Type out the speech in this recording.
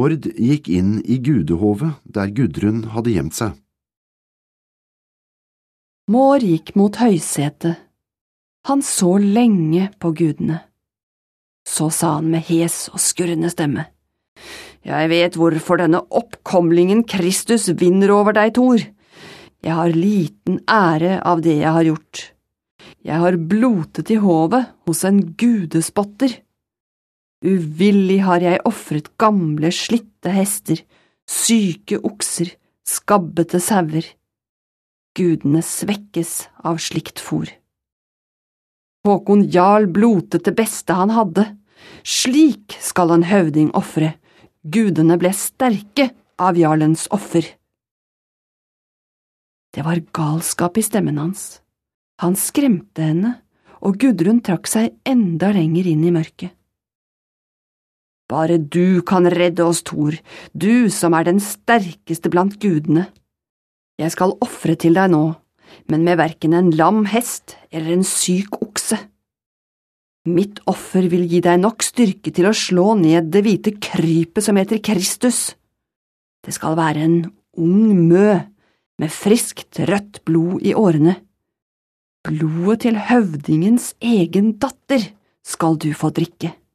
Mord gikk inn i gudehovet der Gudrun hadde gjemt seg. Mår gikk mot høysetet. Han så lenge på gudene. Så sa han med hes og skurrende stemme: «Jeg vet hvorfor denne oppkomlingen Kristus vinner over deg, Thor. Jeg har liten ære av det jeg har gjort. Jeg har blotet i hovet hos en gudespotter. Uvillig har jeg offret gamle, slitte hester, syke okser, skabbete sauer. Gudene svekkes av slikt fôr. Håkon Jarl blotet det beste han hadde. Slik skal en høvding offre. Gudene ble sterke av jarlens offer.» Det var galskap i stemmen hans. Han skremte henne, og Gudrun trakk seg enda lenger inn i mørket. «Bare du kan redde oss, Thor, du som er den sterkeste blant gudene. Jeg skal offre til deg nå, men med hverken en lam hest eller en syk okse. Mitt offer vil gi deg nok styrke til å slå ned det hvite krypet som heter Kristus. Det skal være en ung mø med friskt rødt blod i årene. Blodet til høvdingens egen datter skal du få drikke.»